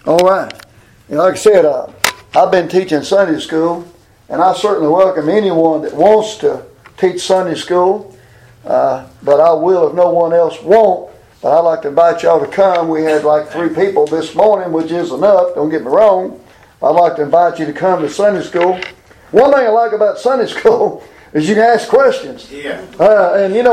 All right. Like I said, I've been teaching Sunday school, and I certainly welcome anyone that wants to teach Sunday school. But I will if no one else won't. But I'd like to invite y'all to come. We had like 3 people this morning, which is enough. Don't get me wrong. I'd like to invite you to come to Sunday school. One thing I like about Sunday school is you can ask questions. Yeah. And you know,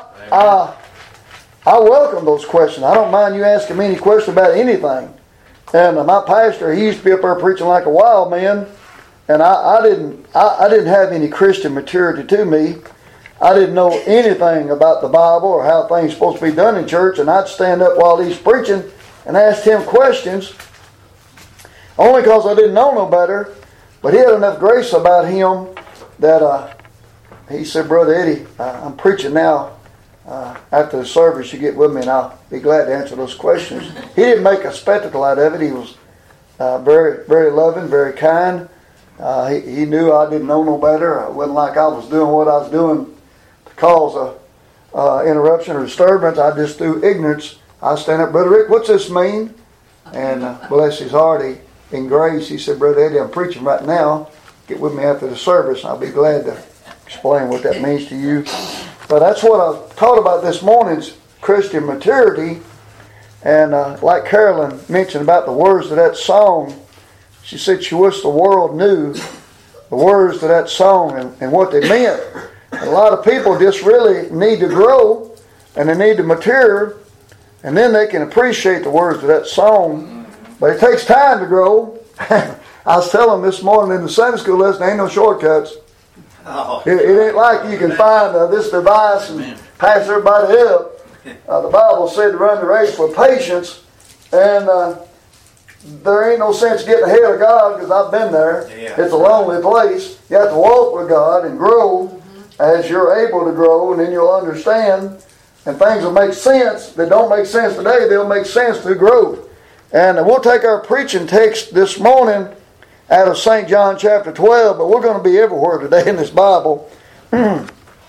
I welcome those questions. I don't mind you asking me any question about anything. And my pastor, he used to be up there preaching like a wild man, and I didn't have any Christian maturity to me. I didn't know anything about the Bible or how things are supposed to be done in church, and I'd stand up while he's preaching and ask him questions, only because I didn't know no better. But he had enough grace about him that he said, "Brother Eddie, I'm preaching now. After the service, you get with me and I'll be glad to answer those questions." He didn't make a spectacle out of it. He was very, very loving, very kind. He knew I didn't know no better. It wasn't like I was doing what I was doing to cause a interruption or disturbance. I just through ignorance, I stand up, "Brother Rick, what's this mean?" And bless his heart, in grace, he said, "Brother Eddie, I'm preaching right now. Get with me after the service. I'll be glad to explain what that means to you." But that's what I taught about this morning's Christian maturity. And like Carolyn mentioned about the words of that song, she said she wished the world knew the words to that song and what they meant. And a lot of people just really need to grow and they need to mature, and then they can appreciate the words of that song. But it takes time to grow. I was telling them this morning in the Sunday school lesson, there ain't no shortcuts. Oh. It ain't like you can find this device and pass everybody up. The Bible said to run the race with patience, and there ain't no sense getting ahead of God, because I've been there. Yeah. It's a lonely place. You have to walk with God and grow as you're able to grow, and then you'll understand, and things will make sense that don't make sense today. They'll make sense through growth. And we'll take our preaching text this morning out of St. John chapter 12, but we're going to be everywhere today in this Bible. And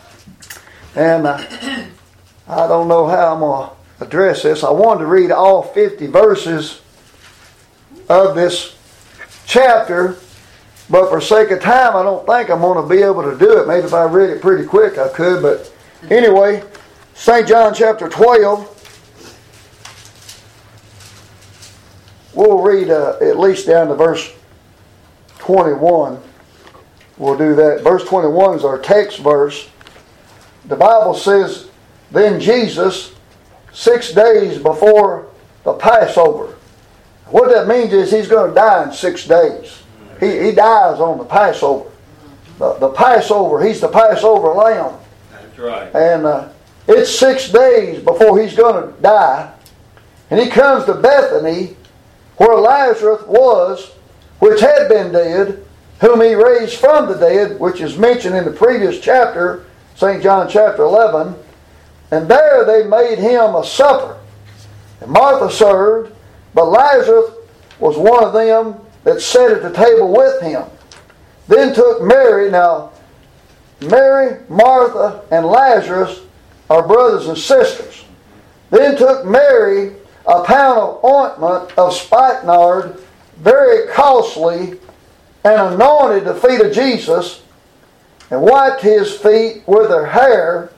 I don't know how I'm going to address this. I wanted to read all 50 verses of this chapter, but for sake of time, I don't think I'm going to be able to do it. Maybe if I read it pretty quick, I could. But anyway, St. John chapter 12. We'll read at least down to verse 21. We'll do that. Verse 21 is our text verse. The Bible says, "Then Jesus, 6 days before the Passover." What that means is he's going to die in 6 days. He dies on the Passover. The Passover, he's the Passover lamb. That's right. And it's 6 days before he's going to die. And he comes to Bethany, where Lazarus was, which had been dead, whom he raised from the dead, which is mentioned in the previous chapter, St. John chapter 11. And there they made him a supper. And Martha served, but Lazarus was one of them that sat at the table with him. Then took Mary, now Mary, Martha, and Lazarus are brothers and sisters. Then took Mary a pound of ointment of spikenard, very costly, and anointed the feet of Jesus, and wiped his feet with her hair,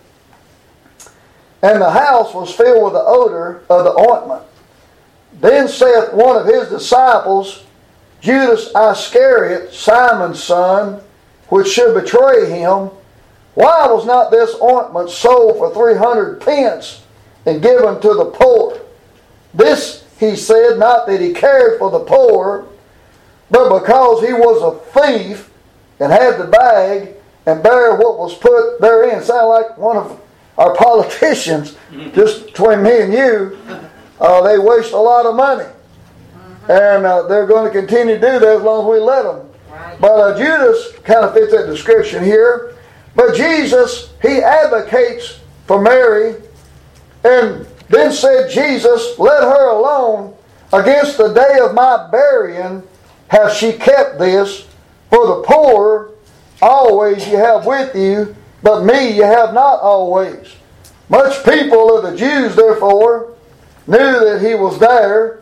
and the house was filled with the odor of the ointment. Then saith one of his disciples, Judas Iscariot, Simon's son, which should betray him, "Why was not this ointment sold for 300 pence and given to the poor?" This he said, not that he cared for the poor, but because he was a thief and had the bag and bare what was put therein. Sound like one of our politicians, just between me and you. They waste a lot of money. And they're going to continue to do that as long as we let them. But Judas kind of fits that description here. But Jesus, he advocates for Mary. And then said Jesus, "Let her alone. Against the day of my burying hath she kept this. For the poor always you have with you, but me you have not always." Much people of the Jews, therefore, knew that he was there,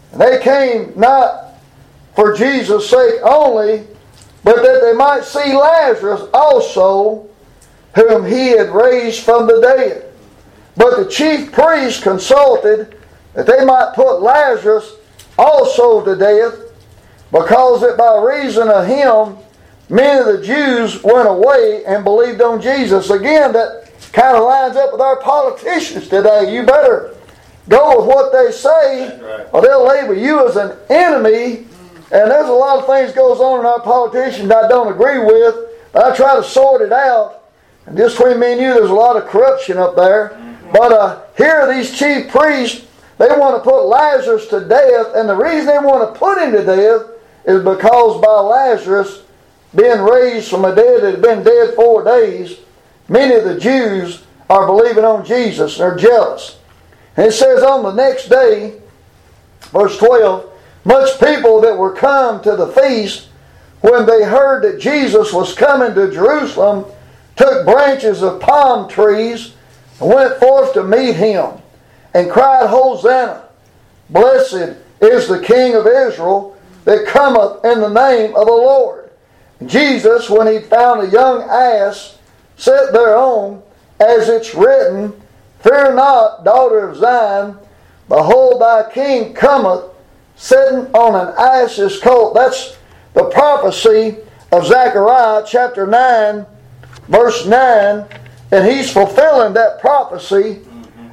And they came not for Jesus' sake only, but that they might see Lazarus also, whom he had raised from the dead. But the chief priests consulted that they might put Lazarus also to death, because that by reason of him many of the Jews went away and believed on Jesus. Again, that kind of lines up with our politicians today. You better go with what they say, right, or they'll label you as an enemy. And there's a lot of things goes on in our politicians I don't agree with, but I try to sort it out. And just between me and you, there's a lot of corruption up there. But here are these chief priests. They want to put Lazarus to death, and the reason they want to put him to death is because by Lazarus being raised from the dead that had been dead 4 days, many of the Jews are believing on Jesus. They're jealous. And it says on the next day, verse 12, much people that were come to the feast, when they heard that Jesus was coming to Jerusalem, took branches of palm trees and went forth to meet him, and cried, Hosanna! Blessed is the King of Israel that cometh in the name of the Lord. And Jesus, when he found a young ass, sat thereon, as it's written, Fear not, daughter of Zion, behold, thy King cometh, sitting on an ass's colt. That's the prophecy of Zechariah chapter 9, verse 9, and he's fulfilling that prophecy.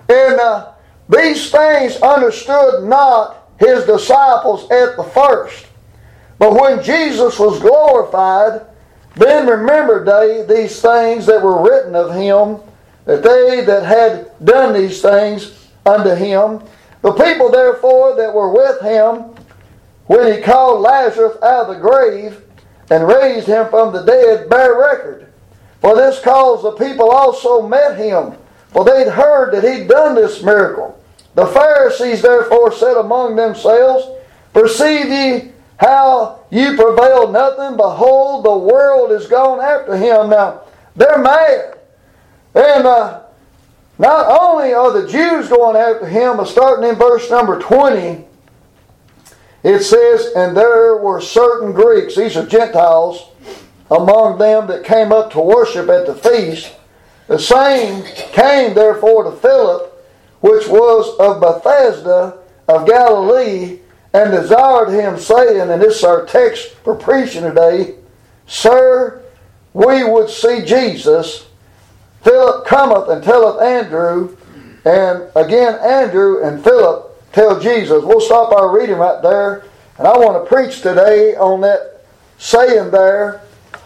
And these things understood not his disciples at the first. But when Jesus was glorified, then remembered they these things that were written of him, that they that had done these things unto him. The people therefore that were with him, when he called Lazarus out of the grave and raised him from the dead, bear record. For this cause the people also met him, for they'd heard that he'd done this miracle. The Pharisees therefore said among themselves, Perceive ye how ye prevail nothing? Behold, the world is gone after him. Now, they're mad. And not only are the Jews going after him, but starting in verse number 20, it says, And there were certain Greeks, these are Gentiles, among them that came up to worship at the feast. The same came therefore to Philip, which was of Bethsaida of Galilee, and desired him, saying, and this is our text for preaching today, Sir, we would see Jesus. Philip cometh and telleth Andrew, and again Andrew and Philip tell Jesus. We'll stop our reading right there, and I want to preach today on that saying there,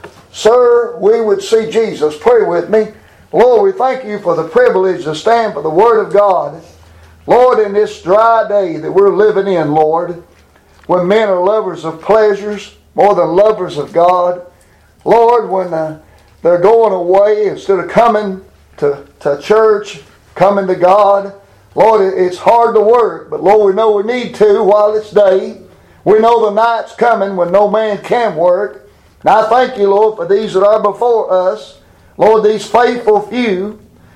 Sir, we would see Jesus. Pray with me. Lord, we thank you for the privilege to stand for the Word of God. Lord, in this dry day that we're living in, Lord, when men are lovers of pleasures more than lovers of God, Lord, when they're going away instead of coming to church, coming to God, Lord, it's hard to work, but Lord, we know we need to while it's day. We know the night's coming when no man can work. And I thank you, Lord, for these that are before us. Lord, these faithful few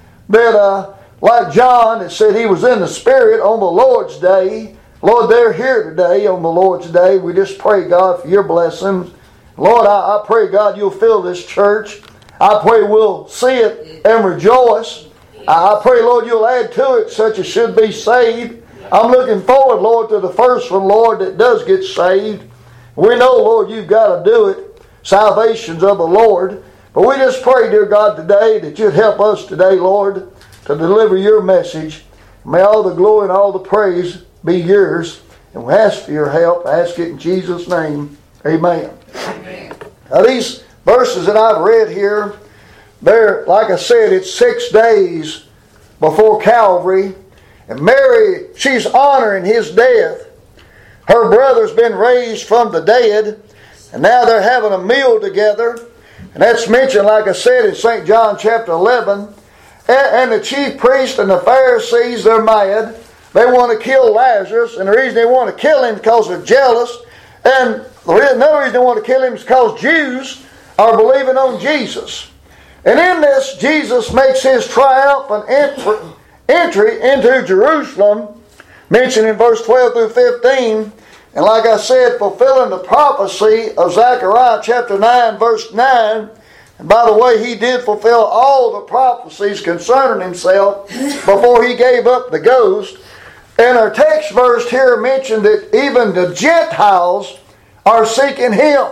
that, like John, that said he was in the Spirit on the Lord's day. Lord, they're here today on the Lord's day. We just pray, God, for your blessings. Lord, I pray, God, you'll fill this church. I pray we'll see it and rejoice. I pray, Lord, you'll add to it such as should be saved. I'm looking forward, Lord, to the first one, Lord, that does get saved. We know, Lord, you've got to do it. Salvation's of the Lord. But we just pray, dear God, today that you'd help us today, Lord, to deliver your message. May all the glory and all the praise be yours. And we ask for your help. I ask it in Jesus' name. Amen. Amen. Now these verses that I've read here, they're, like I said, it's 6 days before Calvary. And Mary, she's honoring his death. Her brother's been raised from the dead. And now they're having a meal together. And that's mentioned, like I said, in St. John chapter 11. And the chief priests and the Pharisees, they're mad. They want to kill Lazarus. And the reason they want to kill him is because they're jealous. And another reason they want to kill him is because Jews are believing on Jesus. And in this, Jesus makes his triumphant entry into Jerusalem. mentioned in verse 12 through 15. And like I said, fulfilling the prophecy of Zechariah chapter 9, verse 9. And by the way, he did fulfill all the prophecies concerning himself before he gave up the ghost. And our text verse here mentioned that even the Gentiles are seeking him.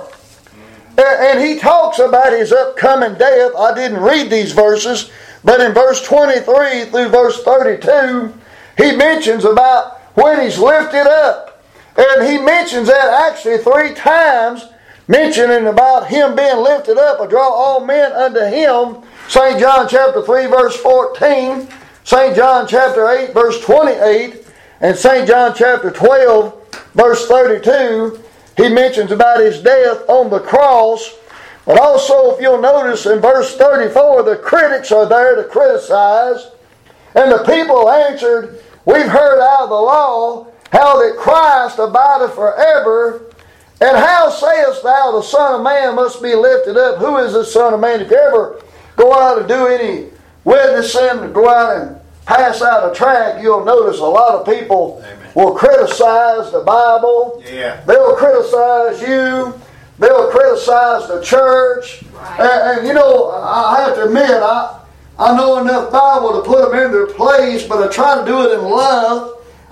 And he talks about his upcoming death. I didn't read these verses, but in verse 23 through verse 32, he mentions about when he's lifted up. And he mentions that actually 3 times, mentioning about him being lifted up, and draw all men unto him. St. John chapter 3 verse 14, St. John chapter 8 verse 28, and St. John chapter 12 verse 32, he mentions about his death on the cross. But also, if you'll notice in verse 34, the critics are there to criticize. And the people answered, we've heard out of the law how that Christ abideth forever. And how sayest thou the Son of Man must be lifted up? Who is the Son of Man? If you ever go out and do any witnessing, go out and pass out a tract, you'll notice a lot of people will criticize the Bible. Yeah. They'll criticize you. They'll criticize the church. Right. And you know, I have to admit, I know enough Bible to put them in their place, but I try to do it in love.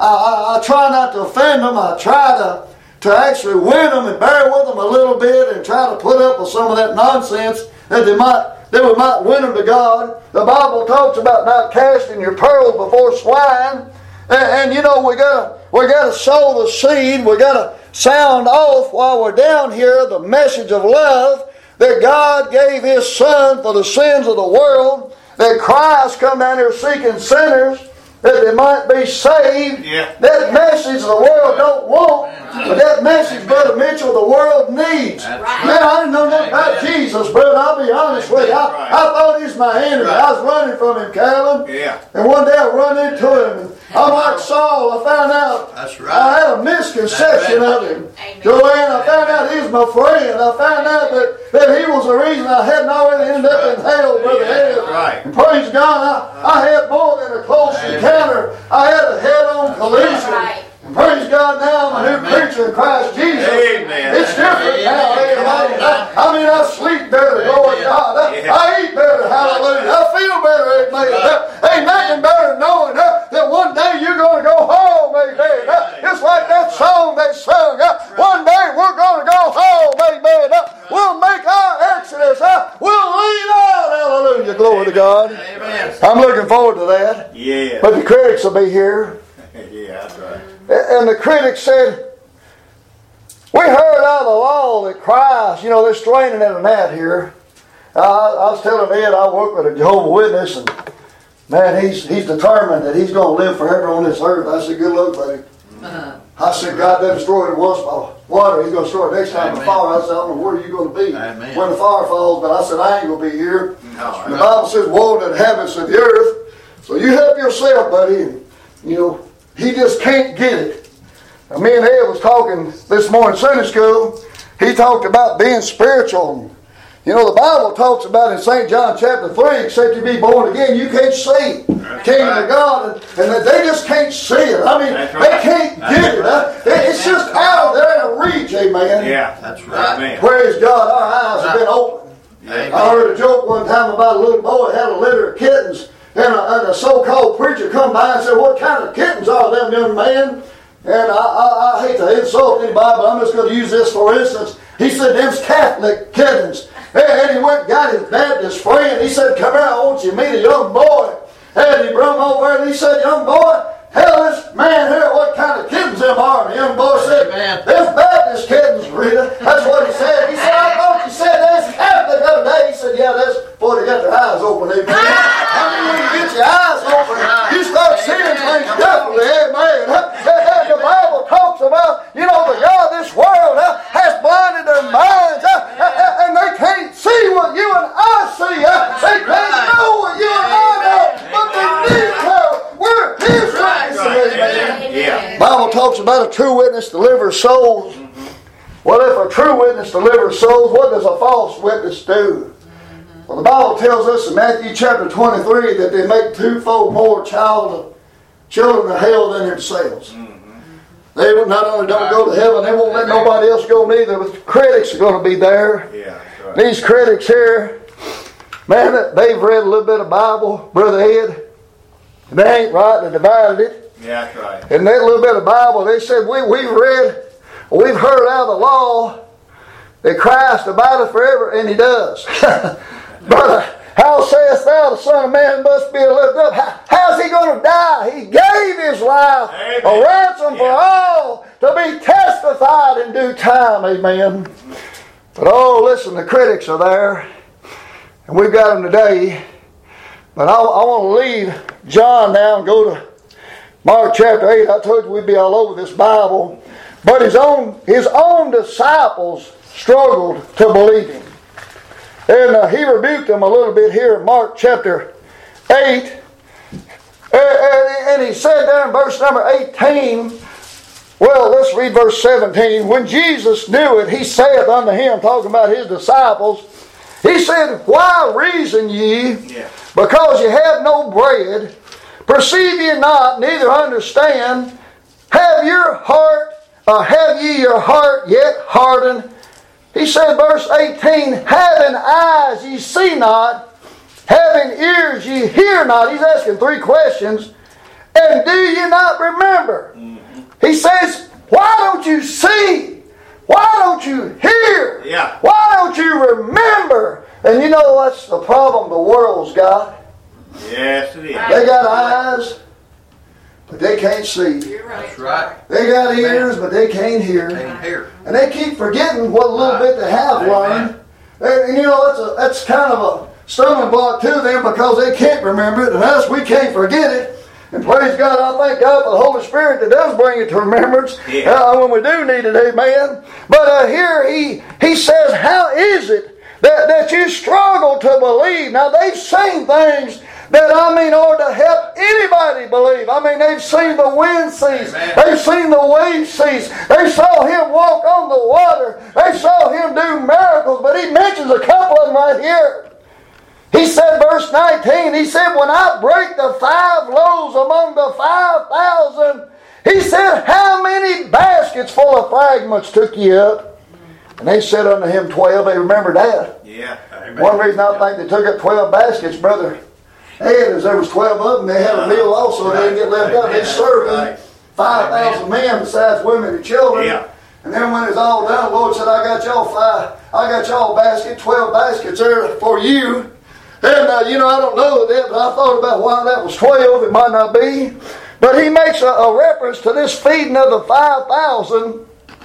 I try not to offend them. I try to actually win them and bear with them a little bit and try to put up with some of that nonsense that we might win them to God. The Bible talks about not casting your pearls before swine. And you know, we gotta sow the seed. We gotta sound off while we're down here the message of love that God gave His Son for the sins of the world. That Christ come down here seeking sinners that they might be saved. Yeah. That message the world don't want, but that message, Brother Mitchell, the world needs. Right. Man, I didn't know nothing about Jesus, brother. I'll be honest with you. I thought he was my enemy. I was running from him, Calvin. Yeah. And one day I run into him. And I'm like Saul. I found out I had a misconception of him. Joanne, I found out he was my friend. I found out that he was the reason I hadn't already ended up in hell, Brother Ed. Right. And praise God, I had more than a close encounter. I had a head-on collision. Right. And praise God, now I'm a new creature in Christ Jesus. Amen. It's different now. Amen. I mean, I sleep better, glory to God. I eat better, hallelujah. I feel better, amen. Ain't nothing better than knowing that one day you're going to go home, amen. It's like that song they sung. One day we're going to go home, amen. We'll make our exodus. We'll leave out, hallelujah, glory to God. Amen. I'm looking forward to that. Yeah. But the critics will be here. Yeah, that's right. And the critics said, we heard out of the law that Christ, they're straining at a gnat here. I was telling Ed, I work with a Jehovah's Witness, and man, he's determined that he's going to live forever on this earth. I said, good luck, buddy. I said, God doesn't destroy it once by water. He's going to destroy it next time by fire. I said, I don't know where you're going to be when the fire falls, but I said, I ain't going to be here. No, the Bible says, woe to the inhabitants of the earth. So you help yourself, buddy. And, he just can't get it. Now, me and Ed was talking this morning in Sunday school. He talked about being spiritual. The Bible talks about in St. John chapter 3, except you be born again, you can't see the kingdom of God. And they just can't see it. I mean, they can't get it. It's just out there in reach, amen. Yeah, that's right. Amen. Praise God, our eyes have been opened. Amen. I heard a joke one time about a little boy had a litter of kittens. And a so-called preacher come by and said, what kind of kittens are them, young man? And I hate to insult anybody, but I'm just going to use this for instance. He said, them's Catholic kittens. And he went and got his Baptist friend. He said, come here, I want you to meet a young boy. And he brought him over and he said, young boy, tell this man here what kind of kittens them are. And the young boy said, them's Baptist kittens, Rita. That's what he said. He said, I thought you said that's Catholic the other day. He said, yeah, that's before they got their eyes open. Amen. I mean, when you get your eyes open, you start seeing things differently. Amen. And the Bible talks about, the God of this world has blinded their minds. And they can't see what you and I see. They can't know what you and I know. But they need to. We're His witnesses. Amen. Yeah. Bible talks about a true witness delivers souls. Well, if a true witness delivers souls, what does a false witness do? Well, the Bible tells us in Matthew chapter 23 that they make twofold more child children of hell than themselves. They not only don't go to heaven, they won't let nobody else go neither, but the critics are going to be there. Yeah, that's right. These critics here, man, they've read a little bit of Bible, Brother Ed, and they ain't rightly divided it. Yeah, that's right. And that little bit of Bible, they said, we've heard out of the law that Christ abideth forever, and He does. Brother, how sayest thou the Son of Man must be lifted up? How's He going to die? He gave His life a ransom for all to be testified in due time. Amen. But oh, listen, the critics are there, and we've got them today. But I want to leave John now and go to Mark chapter 8. I told you we'd be all over this Bible. But his own disciples struggled to believe Him. And He rebuked them a little bit here in Mark chapter 8. And He said there in verse number 18, well, let's read verse 17. When Jesus knew it, He saith unto him, talking about His disciples, He said, Why reason ye, because ye have no bread? Perceive ye not, neither understand? Have ye your heart yet hardened? He said, verse 18, Having eyes ye see not, having ears ye hear not. He's asking three questions. And do ye not remember? He says, why don't you see? Why don't you hear? Yeah. Why don't you remember? And you know what's the problem the world's got? Yes, it is. They got eyes, but they can't see. You're right. That's right. They got ears, but they can't hear. Can't hear. And they keep forgetting what little bit they have learned. And you know, that's kind of a stumbling block to them because they can't remember it, and us, we can't forget it. And praise God, I thank God for the Holy Spirit that does bring it to remembrance when we do need it, amen. But here he says, how is it that you struggle to believe? Now, they've seen things that, ought to help anybody believe. They've seen the wind cease. Amen. They've seen the waves cease. They saw Him walk on the water. They saw Him do miracles. But He mentions a couple of them right here. He said, verse 19, He said, when I break the 5 loaves among the 5,000, He said, how many baskets full of fragments took ye up? And they said unto Him 12. They remembered that. Yeah. Amen. One reason I think they took up 12 baskets, Brother Ed, is there was 12 of them. They had a meal also. They didn't get left up. They served 5,000 men besides women and children. Yeah. And then when it's all done, the Lord said, I got y'all basket, 12 baskets there for you. And, I don't know that, but I thought about why that was 12. It might not be. But He makes a reference to this feeding of the 5,000.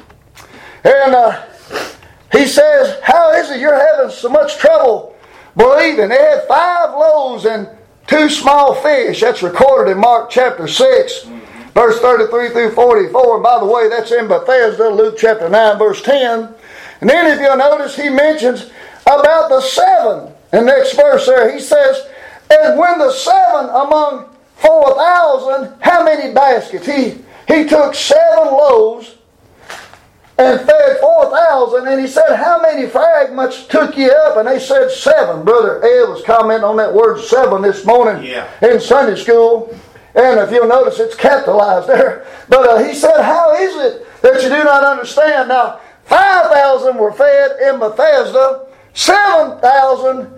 And He says, how is it you're having so much trouble believing? They had 5 loaves and 2 small fish. That's recorded in Mark chapter 6, verse 33 through 44. And by the way, that's in Bethesda, Luke chapter 9, verse 10. And then if you'll notice, He mentions about the 7. In the next verse there, He says, and when the 7 among 4,000, how many baskets? He took 7 loaves and fed 4,000, and He said, how many fragments took ye up? And they said 7. Brother Ed was commenting on that word 7 this morning in Sunday school. And if you'll notice, it's capitalized there. But He said, how is it that you do not understand? Now, 5,000 were fed in Bethesda. 4,000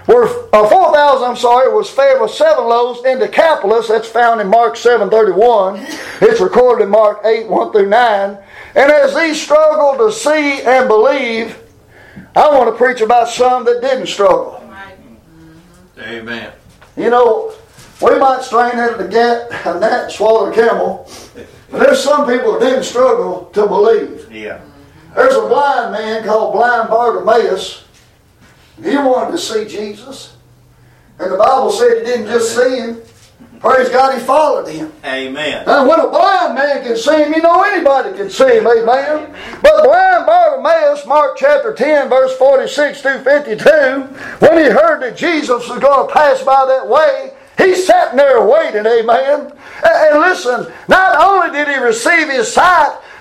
was fed with 7 loaves in Decapolis. That's found in Mark 7:31. It's recorded in Mark 8, 1 through 9. And as these struggled to see and believe, I want to preach about some that didn't struggle. Amen. You know, we might strain at a gnat, swallow a camel, but there's some people that didn't struggle to believe. Yeah. There's a blind man called blind Bartimaeus. He wanted to see Jesus. And the Bible said he didn't just see Him. Praise God, he followed Him. Amen. Now, when a blind man can see Him, you know anybody can see Him. Amen. But blind Bartimaeus, Mark chapter 10, verse 46 through 52, when he heard that Jesus was going to pass by that way, he sat there waiting. Amen. And listen, not only did he receive his sight,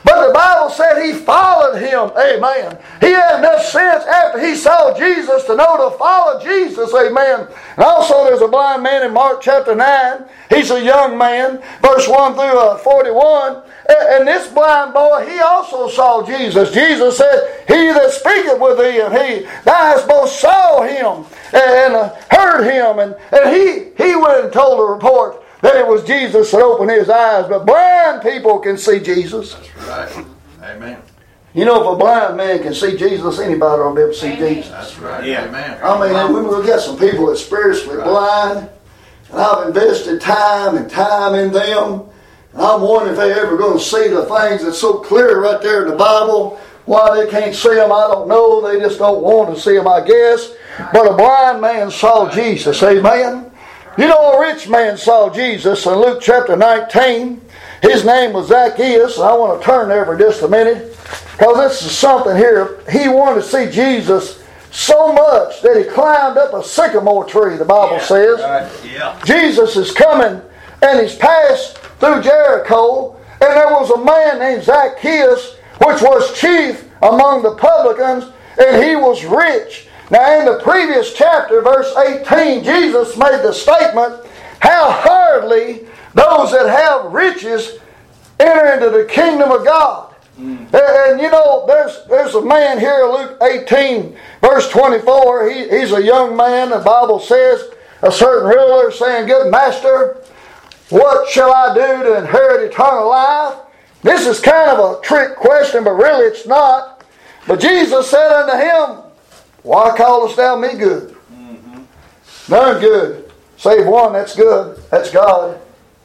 But the Bible said he followed him. Amen. He had enough sense after he saw Jesus to know to follow Jesus. Amen. And also there's a blind man in Mark chapter 9. He's a young man. Verse 1 through 41. And this blind boy, he also saw Jesus. Jesus said, he that speaketh with thee, and thou hast both saw him and heard him. And he went and told the report that it was Jesus that opened his eyes. But blind people can see Jesus. That's right. Amen. You know, if a blind man can see Jesus, anybody will be able to see Jesus. That's right. Yeah. Amen. I mean, we look at some people that's spiritually blind, and I've invested time in them, and I'm wondering if they're ever going to see the things that's so clear right there in the Bible. Why they can't see them, I don't know. They just don't want to see them, I guess. But a blind man saw Jesus. Amen. You know, a rich man saw Jesus in Luke chapter 19. His name was Zacchaeus. I want to turn there for just a minute, because this is something here. He wanted to see Jesus so much that he climbed up a sycamore tree, the Bible says. Right. Yeah. Jesus is coming, and he's passed through Jericho, and there was a man named Zacchaeus, which was chief among the publicans, and he was rich. Now in the previous chapter, verse 18, Jesus made the statement, how hardly those that have riches enter into the kingdom of God. And you know, there's a man here, Luke 18, verse 24. He's a young man. The Bible says, a certain ruler saying, good master, what shall I do to inherit eternal life? This is kind of a trick question, but really it's not. But Jesus said unto him, why callest thou me good? None good, save one that's good. That's God.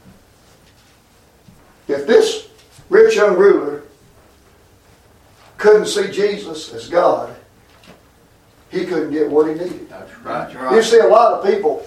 If this rich young ruler couldn't see Jesus as God, he couldn't get what he needed. That's right. That's right. You see, a lot of people,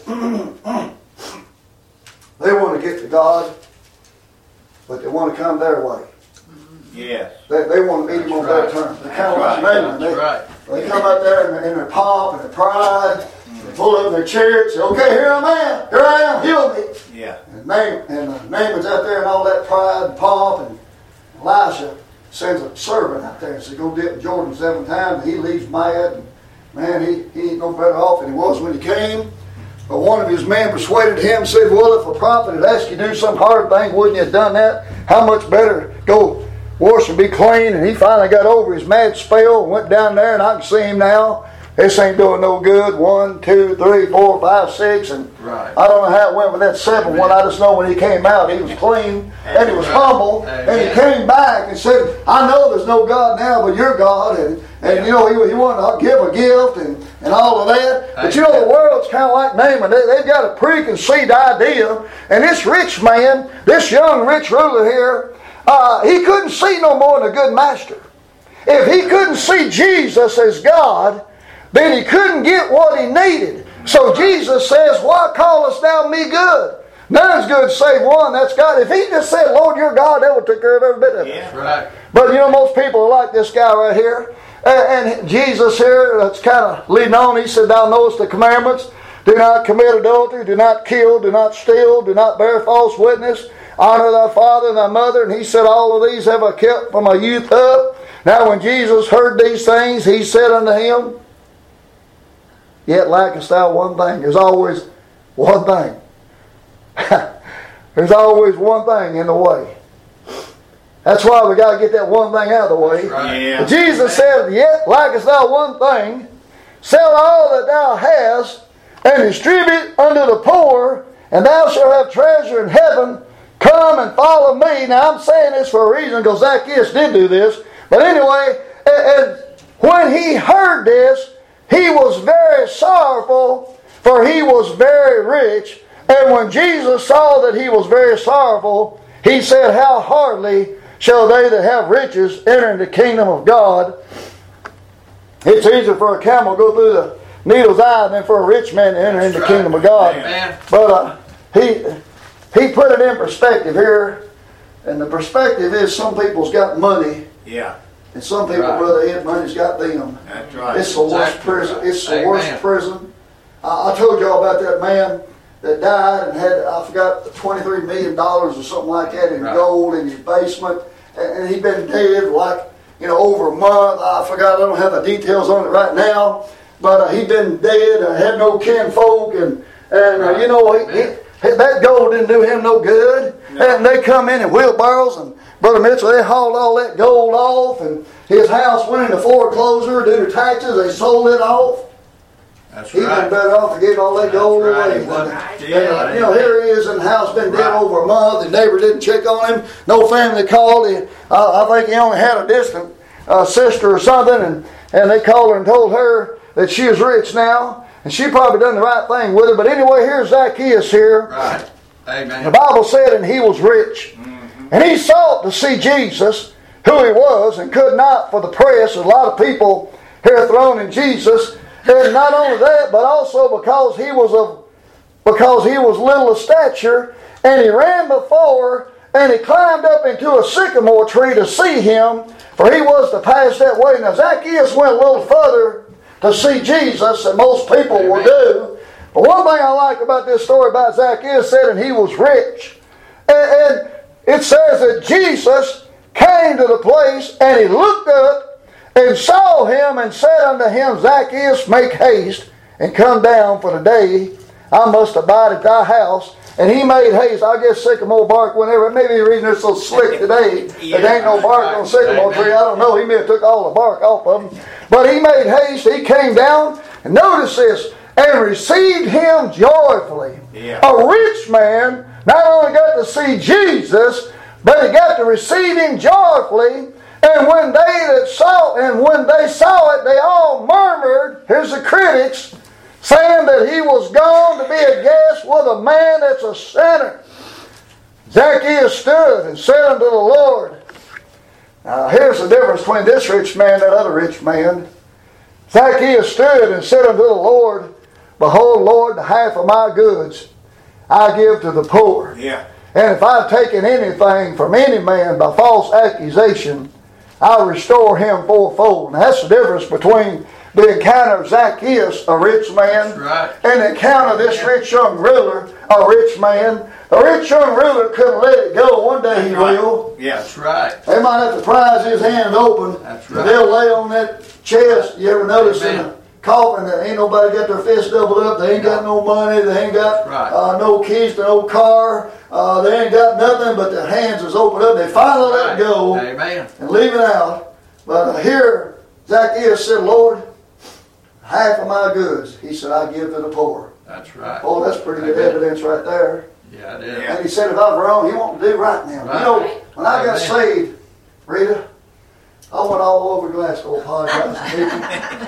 they want to get to God, but they want to come their way. Yes. They want to meet him on their terms. They're kind of like Naaman. That's right. They come out there in their pomp and their pride. They pull up their chariot, say, okay, here I am. Here I am. Heal me. Yeah. And Naaman's out there in all that pride and pomp. And Elisha sends a servant out there and says, go dip Jordan 7 times. And he leaves mad. And man, he ain't no better off than he was when he came. But one of his men persuaded him and said, well, if a prophet had asked you to do some hard thing, wouldn't you have done that? How much better go wash and be clean? And he finally got over his mad spell and went down there, and I can see him now. This ain't doing no good. 1, 2, 3, 4, 5, 6, and right. I don't know how it went with that 7th one. I just know when he came out, he was clean and he was humble, and he came back and said, I know there's no God now but your God, and you know, he wanted to give a gift and all of that. But you know, the world's kind of like Naaman. They've got a preconceived idea, and this rich man, this young rich ruler here, he couldn't see no more than a good master. If he couldn't see Jesus as God, then he couldn't get what he needed. So Jesus says, why callest thou me good? None's good save one, that's God. If he just said, Lord, you're God, that would take care of every bit of it. Yeah. Right. But you know, most people are like this guy right here. And Jesus here, that's kind of leading on. He said, thou knowest the commandments. Do not commit adultery, do not kill, do not steal, do not bear false witness. Honor thy father and thy mother. And he said, all of these have I kept from my youth up. Now when Jesus heard these things, he said unto him, yet lackest thou one thing. There's always one thing. There's always one thing in the way. That's why we got to get that one thing out of the way. Right. Yeah. But Jesus said, yet lackest thou one thing. Sell all that thou hast, and distribute unto the poor, and thou shalt have treasure in heaven. Come and follow me. Now I'm saying this for a reason, because Zacchaeus did do this. But anyway, and when he heard this, he was very sorrowful, for he was very rich. And when Jesus saw that he was very sorrowful, he said, how hardly shall they that have riches enter into the kingdom of God? It's easier for a camel to go through the needle's eye than for a rich man to enter into the kingdom of God. Amen. But he put it in perspective here. And the perspective is some people's got money, Yeah. and some people, Right. Brother Ed, money's got them. That's right. It's the worst Exactly prison. right. It's the Amen. worst prison. I told y'all about that man that died and had, I forgot, $23 million or something like that in Right. gold in his basement. and he'd been dead like, over a month. I forgot, I don't have the details on it right now. But he'd been dead, had no kinfolk, and that gold didn't do him no good. No. And they come in wheelbarrows, and Brother Mitchell, they hauled all that gold off, and his house went into foreclosure due to taxes. They sold it off. That's He'd right. been better off to get all that gold away. Here he is in the house, been dead over a month. The neighbor didn't check on him. No family called him. I think he only had a distant sister or something, and they called her and told her that she is rich now, and she probably done the right thing with it. But anyway, here's Zacchaeus here. Right. Amen. The Bible said, and he was rich. Mm-hmm. And he sought to see Jesus, who he was, and could not for the press. A lot of people here thrown in Jesus. And not only that, but also because he was little of stature, and he ran before, and he climbed up into a sycamore tree to see him, for he was to pass that way. Now Zacchaeus went a little further to see Jesus than most people will do. But one thing I like about this story about Zacchaeus said, and he was rich. And it says that Jesus came to the place, and he looked up and saw him and said unto him, Zacchaeus, make haste and come down, for today I must abide at thy house. And he made haste. I guess sycamore bark, whenever, maybe the reason it's so slick today, there ain't no bark on sycamore tree. I don't know. He may have took all the bark off of them. But he made haste. He came down, and notice this, and received him joyfully. Yeah. A rich man not only got to see Jesus, but he got to receive him joyfully. And when they saw it, they all murmured, here's the critics, saying that he was gone to be a guest with a man that's a sinner. Zacchaeus stood and said unto the Lord. Now here's the difference between this rich man and that other rich man. Zacchaeus stood and said unto the Lord, Behold, Lord, the half of my goods I give to the poor. Yeah. And if I've taken anything from any man by false accusation, I'll restore him fourfold. Now that's the difference between the account of Zacchaeus, a rich man, right, and the account of this rich young ruler, a rich man. The rich young ruler couldn't let it go. One day he will. Yeah, that's right. They might have to prise his hand open. That's right. They'll lay on that chest. You ever notice in a coffin that ain't nobody got their fist doubled up? They ain't got no money. They ain't got no keys to no car. They ain't got nothing, but their hands is opened up. They finally let it go. Amen. And leave it out. But here, Zacchaeus said, Lord, half of my goods, he said, I give to the poor. That's right. Oh, that's pretty good evidence right there. Yeah, it is. And he said, if I'm wrong, he won't do right now. Right. You know, when I got saved, Rita, I went all over Glasgow apologizing to people.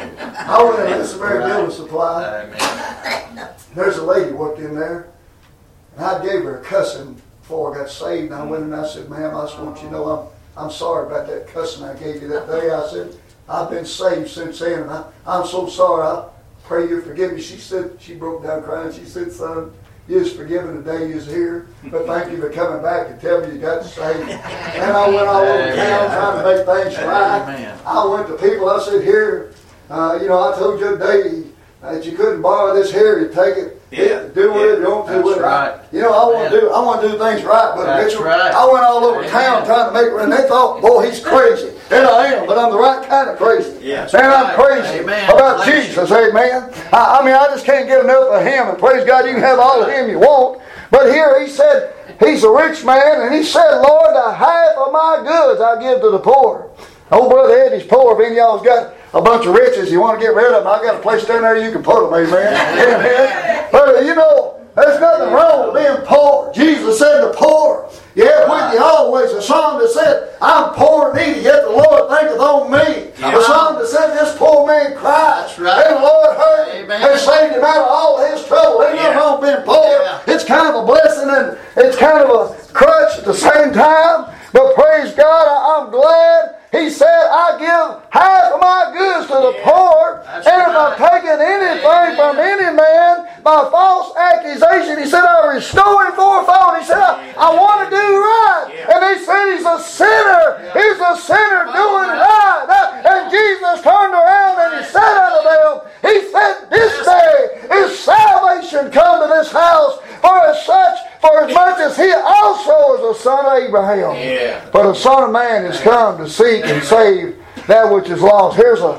I went to the Mary Building Supply. Amen. There's a lady worked in there, and I gave her a cussing before I got saved. And I went and I said, ma'am, I just want you to know I'm sorry about that cussing I gave you that day. I said, I've been saved since then, and I'm so sorry. I pray you forgive me. She said, she broke down crying. She said, son, you was forgiven the day you was here, but thank you for coming back and telling me you got saved. And I went all over town trying to make things right. Amen. I went to people, I said, here, I told you today that you couldn't borrow this here, you take it, do with it, don't do with it. Right. I want to do things right, but That's Mitchell, right. I went all over town trying to make it, and they thought, boy, he's crazy. And I am, but I'm the right kind of crazy. Yeah, and I'm crazy Amen. about Jesus, amen. I just can't get enough of him, and praise God, you can have all of him you want. But here he said, he's a rich man, and he said, Lord, the half of my goods I give to the poor. Old Brother Eddie's poor. If any of y'all's got a bunch of riches, you want to get rid of them, I got a place down there you can put them, amen. Amen. But there's nothing wrong with being poor. Jesus said the poor, you have with you always. A song that said, I'm poor and needy, yet the Lord thinketh on me. Yeah. A song that said, this poor man cried, right. and the Lord heard him Amen. and saved him out of all his trouble. Ain't nothing wrong with being poor. Yeah. It's kind of a blessing and it's kind of a crutch at the same time. But praise God, I'm glad. He said, I give half of my goods to the poor. That's and if right. I've taken anything from any man by false accusation, he said, I'll restore him fourfold. He said, I want to do right. And they said he's a sinner. He's a sinner doing right. And Jesus turned around and he said unto them, he said, this day is salvation come to this house, for as much as he also is a son Abraham. Yeah. But the Son of Man is come to seek and save that which is lost.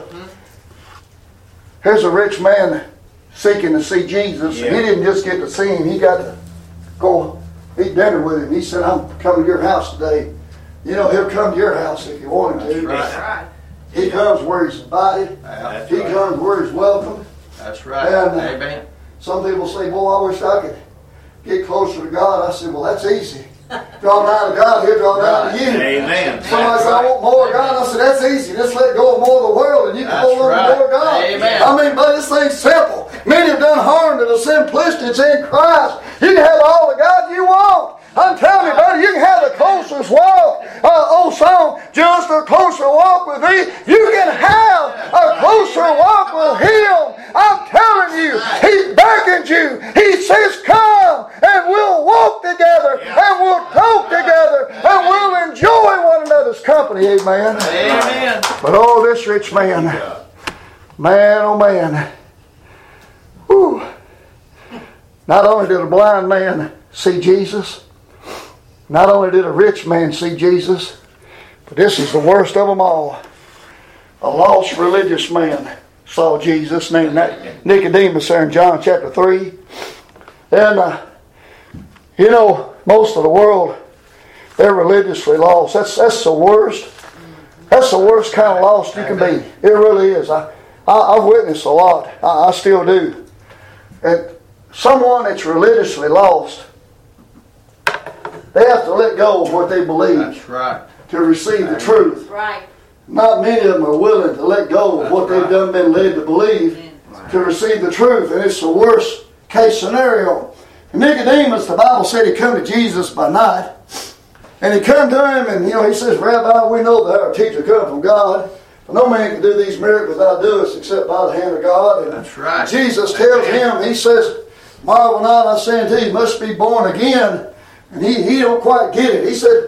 Here's a rich man seeking to see Jesus. Yeah. He didn't just get to see him. He got to go eat dinner with him. He said, I'm coming to your house today. You know, he'll come to your house if you want him to. That's right. He comes where he's invited. That's He right. comes where he's welcome. That's right. And, Amen. Some people say, boy, I wish I could get closer to God. I said, well, that's easy. Draw nigh to God, he'll draw nigh to you. Amen. Somebody said, I want more of God. I said, that's easy. Just let go of more of the world and you can That's hold on right. to more of God. Amen. I mean, but this thing's simple. Many have done harm to the simplicity that's in Christ. You can have all the God you want. I'm telling you, buddy, you can have the closest walk. Old song, just a closer walk with thee. You can have a closer walk with Him. I'm telling you, He beckons you. He says, come and we'll walk together and we'll talk together and we'll enjoy one another's company. Amen. Amen. But oh, this rich man, oh man, whew. Not only did a blind man see Jesus, not only did a rich man see Jesus, but this is the worst of them all. A lost religious man saw Jesus named Nicodemus there in John chapter 3. And, you know, most of the world, they're religiously lost. That's the worst. That's the worst kind of lost you can be. It really is. I've witnessed a lot. I still do. And someone that's religiously lost, they have to let go of what they believe That's right. to receive the truth. Right. Not many of them are willing to let go of what they've been led to believe to receive the truth. And it's the worst case scenario. And Nicodemus, the Bible said he come to Jesus by night. And he come to him and, you know, he says, Rabbi, we know that our teacher come from God. But no man can do these miracles thou doest except by the hand of God. And That's right. Jesus tells him, he says, marvel not, I say unto you, you must be born again. And he don't quite get it. He said,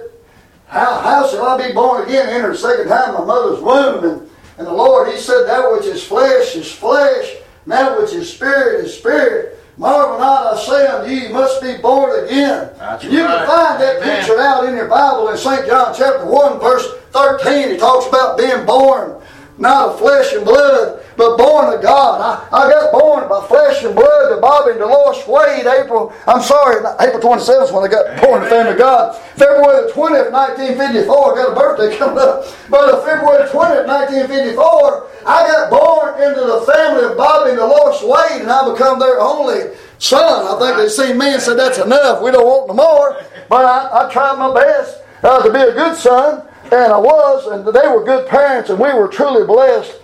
how shall I be born again? Enter the second time in my mother's womb. And the Lord, He said, that which is flesh, and that which is spirit. Marvel not, I say unto you, you must be born again. That's You right. can find that Amen. pictured out in your Bible in St. John chapter 1, verse 13. He talks about being born, not of flesh and blood, but born of God. I got born by flesh and blood to Bobby and Dolores Wade, April 27th when I got born in the family of God. February the 20th, 1954, I got a birthday coming up. But February the 20th, 1954, I got born into the family of Bobby and Dolores Wade, and I become their only son. I think they seen me and said, that's enough, we don't want no more. But I tried my best to be a good son, and I was, and they were good parents, and we were truly blessed.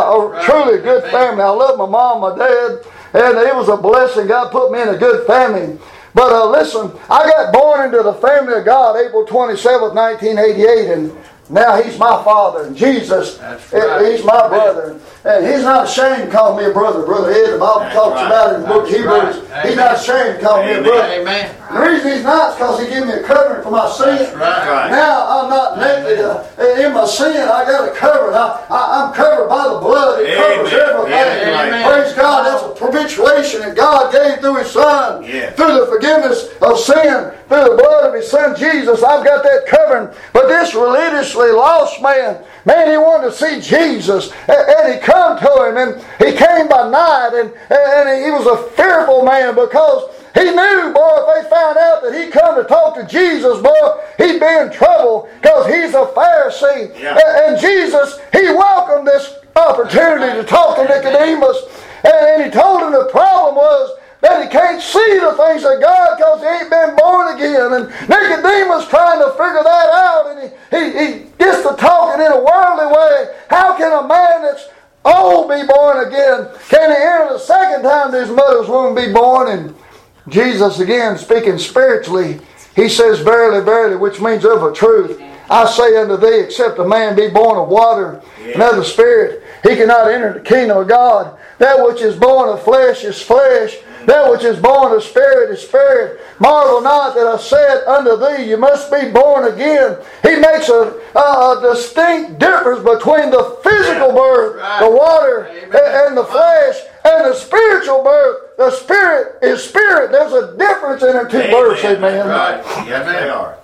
Truly a good family. I love my mom, my dad, and it was a blessing. God put me in a good family. But listen, I got born into the family of God April 27th, 1988, and now He's my Father, and Jesus, He's my brother. And He's not ashamed to call me a brother. Brother Ed, the Bible talks about it in the book of Hebrews. He's not ashamed to call me a brother. Amen. And the reason He's not is because He gave me a covering for my sin. Right. Now I'm not naked in my sin. I got a covering. I'm covered by the blood. It covers everything. Amen. Praise God. That's a propitiation that God gave through His Son. Yeah. Through the forgiveness of sin. Through the blood of His Son Jesus. I've got that covering. But this religiously lost man, he wanted to see Jesus. And he come to Him. And he came by night. And he was a fearful man because he knew, boy, if they found out that he come to talk to Jesus, boy, he'd be in trouble because he's a Pharisee. Yeah. And Jesus, He welcomed this opportunity to talk to Nicodemus. And He told him the problem was that he can't see the things of God because he ain't been born again. And Nicodemus trying to figure that out. And he gets to talking in a worldly way. How can a man that's old be born again? Can he enter the second time to his mother's womb be born? And Jesus again speaking spiritually, He says, verily, verily, which means of a truth. I say unto thee, except a man be born of water and of the Spirit, he cannot enter the kingdom of God. That which is born of flesh is flesh. That which is born of spirit is spirit. Marvel not that I said unto thee, you must be born again. He makes a distinct difference between the physical birth, the water, and the flesh, and the spiritual birth. The Spirit is spirit. There's a difference in the two births, amen. Right. Yes, they are.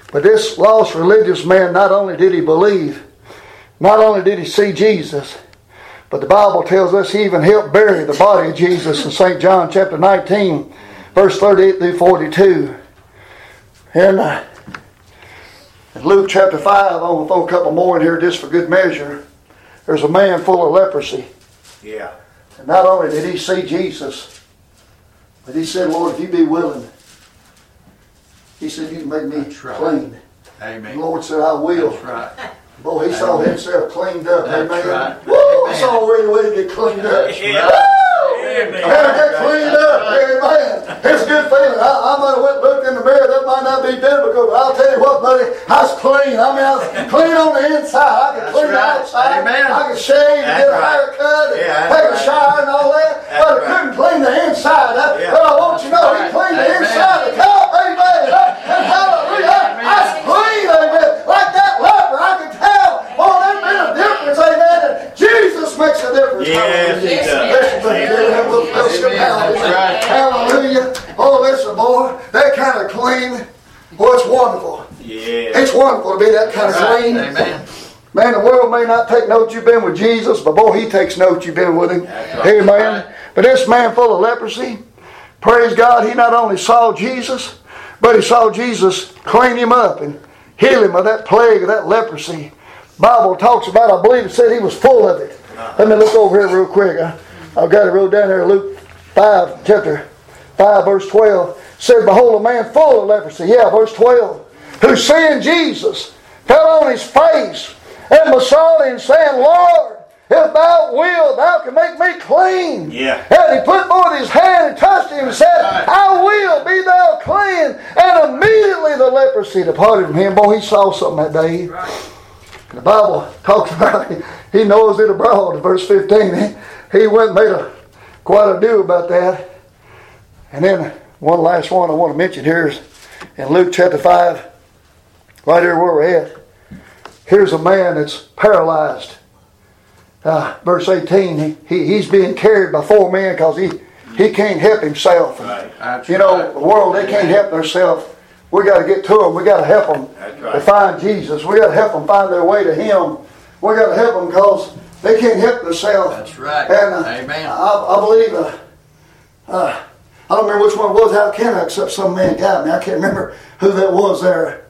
But this lost religious man, not only did he believe, not only did he see Jesus, but the Bible tells us he even helped bury the body of Jesus in St. John chapter 19, verse 38 through 42. And in Luke chapter 5, I'm going to throw a couple more in here just for good measure. There's a man full of leprosy. Yeah. And not only did he see Jesus, but he said, Lord, if you be willing, he said, you can make me clean. Amen. The Lord said, I will. That's right. Boy, he saw himself cleaned up. That's Amen. right. Woo! He saw a way to get cleaned up. Yeah. Woo! Get cleaned up. Amen. It's a good feeling. I might have went and looked in the mirror. That might not be biblical, but I'll tell you what, buddy, I was clean. I mean, I was clean on the inside. I could clean the outside. Amen. I could shave and get a haircut and take a shower and all that. But I couldn't clean the inside. But I want you to know, he cleaned the inside of the cup. Amen. And hallelujah. I was clean. Amen. Like that leper, I could tell. Oh, there's been a difference. Amen. And Jesus makes a difference. Yes, he does. Hallelujah. Oh, listen, boy. That kind of clean. Boy, it's wonderful. Yeah. It's wonderful to be that kind of clean. Amen. Man, the world may not take note you've been with Jesus, but boy, he takes note you've been with him. Amen. But this man full of leprosy, praise God, he not only saw Jesus, but he saw Jesus clean him up and heal him of that plague, of that leprosy. Bible talks about, I believe it said he was full of it. Let me look over here real quick. I've got it wrote down there, Luke 5, chapter 5, verse 12. It said, behold, a man full of leprosy. Yeah, verse 12. Who seeing Jesus, fell on his face, and besought him, saying, Lord, if thou wilt, thou can make me clean. Yeah. And he put forth his hand and touched him and said, I will, be thou clean. And immediately the leprosy departed from him. Boy, he saw something that day. The Bible talks about it. He knows it abroad. In verse 15, he went and made quite a deal about that. And then one last one I want to mention here is in Luke chapter 5, right here where we're at. Here's a man that's paralyzed. Verse 18, he's being carried by four men because he can't help himself. Right. You know, the world, they can't help themselves. We got to get to them. We got to help them to find Jesus. We got to help them find their way to Him. We got to help them because they can't help themselves. That's right. And Amen. I believe, I don't remember which one it was. How can I accept some man got me? I can't remember who that was there.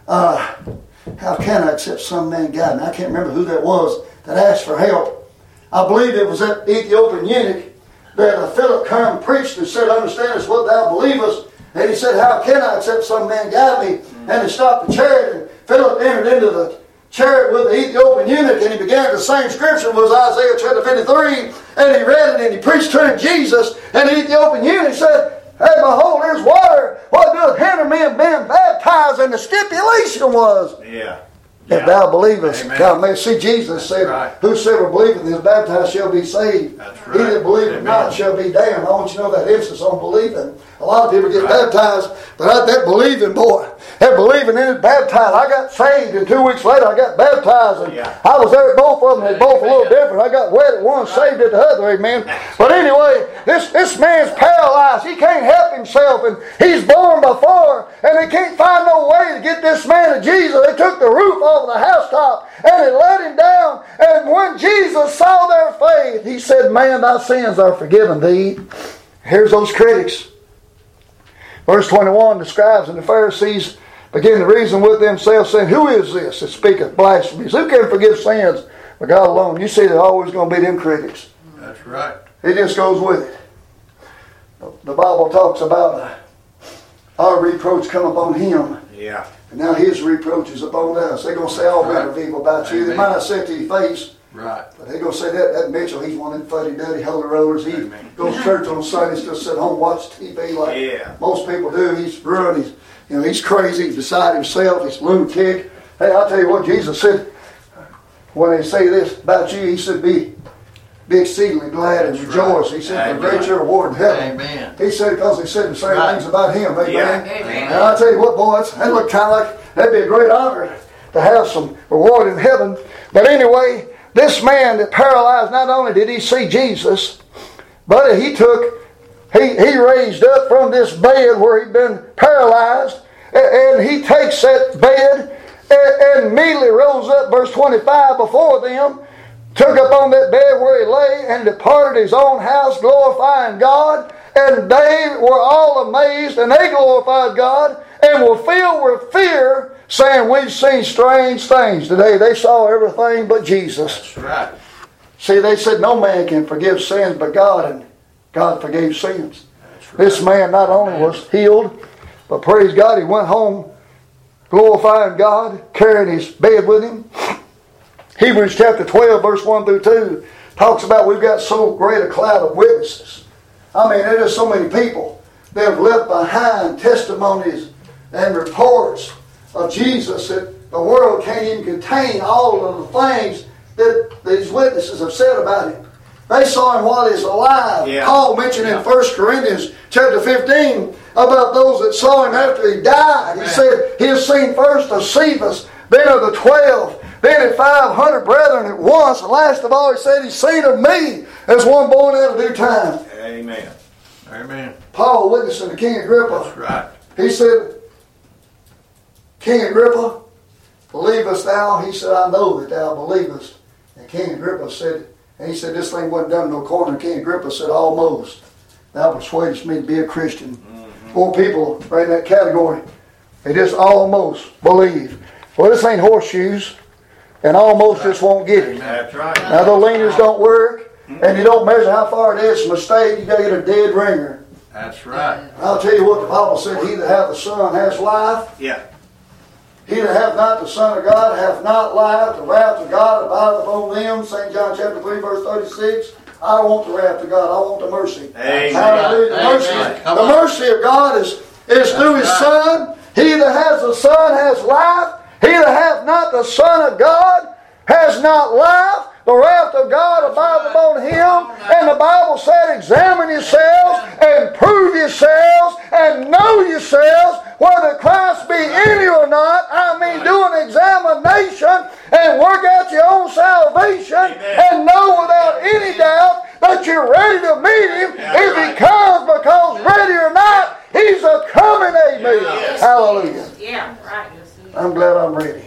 How can I accept some man got me? I can't remember who that was that asked for help. I believe it was that Ethiopian eunuch that Philip come and preached and said, understand this, what thou believest. And he said, how can I except some man guide me? And he stopped the chariot, and Philip entered into the chariot with the Ethiopian eunuch, and he began the same scripture was Isaiah chapter 53, and he read it, and he preached to him Jesus, and the Ethiopian eunuch said, hey, behold, there's water. What doeth hinder me of being baptized? And the stipulation was, if thou believest, thou mayest. See, Jesus said, whosoever believeth and is baptized shall be saved. He that believeth not shall be damned. I want you to know that emphasis on believing. A lot of people get baptized, but that believing, boy, that believing in it, baptized. I got saved, and 2 weeks later I got baptized, and I was there at both of them. They're both a little different. I got wet at one, saved at the other, amen. But anyway, this man's paralyzed. He can't help himself, and he's born before, and they can't find no way to get this man to Jesus. They took the roof off the housetop, and they let him down. And when Jesus saw their faith, he said, man, thy sins are forgiven thee. Here's those critics. Verse 21, the scribes and the Pharisees began to reason with themselves, saying, who is this that speaketh blasphemies? Who can forgive sins but God alone? You see, there's always going to be them critics. That's right. It just goes with it. The Bible talks about our reproach come upon him. Yeah. And now his reproach is upon us. They're going to say all manner of evil about you. They might not say it to your face. Right. But they're going to say that Mitchell, he's one of them fuddy-duddy holy rollers. He goes to church on Sundays, just sit home, watch TV like most people do. He's ruined. He's crazy. He's beside himself. He's lunatic. Hey, I'll tell you what Jesus said when they say this about you. He said, be exceedingly glad and rejoice. He said, for great your reward in heaven. Amen. He said because they said the same things about him. Amen. Amen. And I'll tell you what, boys, that looked kind of like that'd be a great honor to have some reward in heaven. But anyway, this man that paralyzed, not only did he see Jesus, but he raised up from this bed where he'd been paralyzed, And he takes that bed and immediately rose up, verse 25, before them, took up on that bed where he lay, and departed his own house, glorifying God. And they were all amazed, and they glorified God, and were filled with fear, saying, we've seen strange things today. They saw everything but Jesus. That's right. See, they said no man can forgive sins but God, and God forgave sins. That's right. This man not only was healed, but praise God, he went home glorifying God, carrying his bed with him. Hebrews chapter 12, verse 1 through 2 talks about we've got so great a cloud of witnesses. I mean, there's just so many people that have left behind testimonies and reports of Jesus that the world can't even contain all of the things that these witnesses have said about him. They saw him while he's alive. Yeah. Paul mentioned in 1 Corinthians chapter 15 about those that saw him after he died. He said he has seen first of Cephas, then of the 12, then of 500 brethren at once, and last of all he said he's seen of me as one born out of due time. Amen. Amen. Paul witnessing to King Agrippa. That's right. He said, King Agrippa, believest thou? He said, I know that thou believest. And King Agrippa said, and he said, this thing wasn't done in no corner. King Agrippa said, almost. Thou persuadest me to be a Christian. More people are in that category. They just almost believe. Well, this ain't horseshoes, and almost just won't get it. That's right. Now, the leaners don't work, and you don't measure how far it is from a stake. You got to get a dead ringer. That's right. I'll tell you what the Bible said, he that hath the Son has life. Yeah. He that hath not the Son of God hath not life. The wrath of God abideth upon them. St. John chapter 3, verse 36. I don't want the wrath of God. I want the mercy. Amen. Hallelujah. The mercy, Amen. the mercy of God is through His right. Son. He that has the Son has life. He that hath not the Son of God has not life. The wrath of God abideth upon him. And the Bible said, examine yourselves and prove yourselves and know yourselves whether Christ be in you or not. I mean, do an examination and work out your own salvation. And know without any doubt that you're ready to meet Him if He comes, because ready or not, He's a coming. Amen. Hallelujah. Yeah, right. I'm glad I'm ready.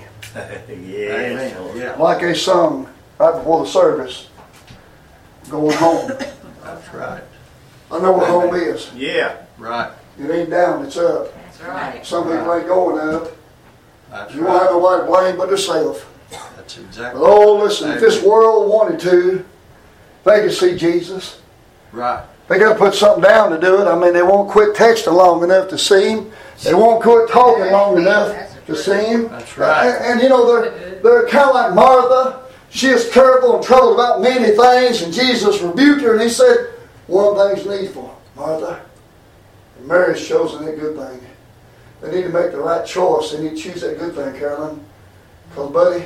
Yes. Amen. Yeah. Like they sung right before the service, going home. That's right. I know where home is. Yeah. Right. It ain't down, it's up. That's right. Some people ain't going up. That's You won't have right. nobody to blame but yourself. That's But exactly oh, listen, if this world wanted to, they could see Jesus. right. They got to put something down to do it. I mean, they won't quit texting long enough to see Him. They won't quit talking long enough to see Him. That's right. And you know, they're kind of like Martha. She is careful and troubled about many things, and Jesus rebuked her, and He said, one thing's needful, Martha. And Mary's chosen that good thing. They need to make the right choice. They need to choose that good thing, Carolyn. Because, buddy,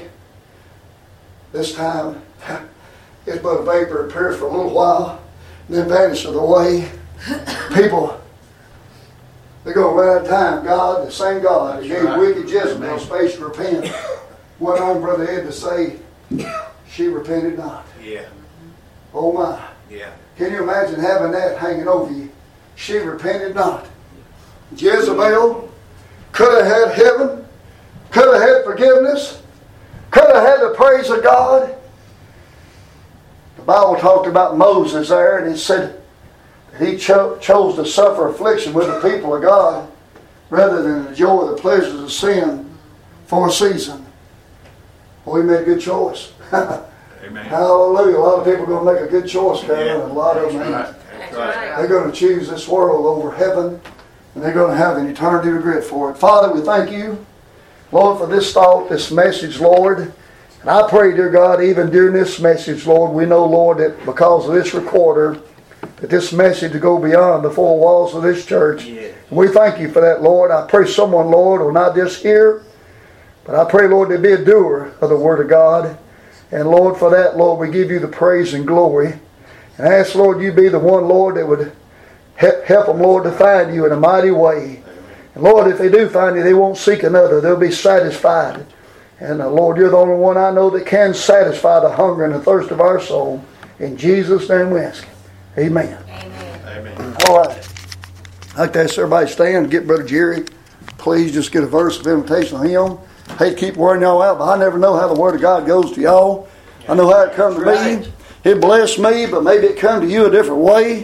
this time, it's but a vapor. It appears for a little while, and then vanishes away. People, they're going to run out of time. God, the same God that gave wicked Jezebel space to repent, went on Brother Ed to say, she repented not. Yeah. Oh my. Yeah. Can you imagine having that hanging over you? She repented not. Jezebel could have had heaven, could have had forgiveness, could have had the praise of God. The Bible talked about Moses there, and it said that he chose to suffer affliction with the people of God rather than enjoy the pleasures of sin for a season. Well, he made a good choice. Amen. Hallelujah. A lot of people are going to make a good choice, Carolyn, Yeah. and a lot of them ain't. Right. That's right. They're going to choose this world over heaven, and they're going to have an eternity regret for it. Father, we thank you, Lord, for this thought, this message, Lord. And I pray, dear God, even during this message, Lord, we know, Lord, that because of this recorder, that this message will go beyond the four walls of this church. Yeah. And we thank you for that, Lord. I pray someone, Lord, will not just hear, but I pray, Lord, they be a doer of the Word of God. And, Lord, for that, Lord, we give you the praise and glory. And I ask, Lord, you be the one, Lord, that would help them, Lord, to find you in a mighty way. And, Lord, if they do find you, they won't seek another. They'll be satisfied. And, Lord, you're the only one I know that can satisfy the hunger and the thirst of our soul. In Jesus' name we ask. Amen. Amen. Amen. All right. I'd like to ask everybody to stand and get Brother Jerry please just get a verse of invitation on him. Hate to keep wearing y'all out, but I never know how the Word of God goes to y'all. I know how it come to me. It blessed me, but maybe it come to you a different way.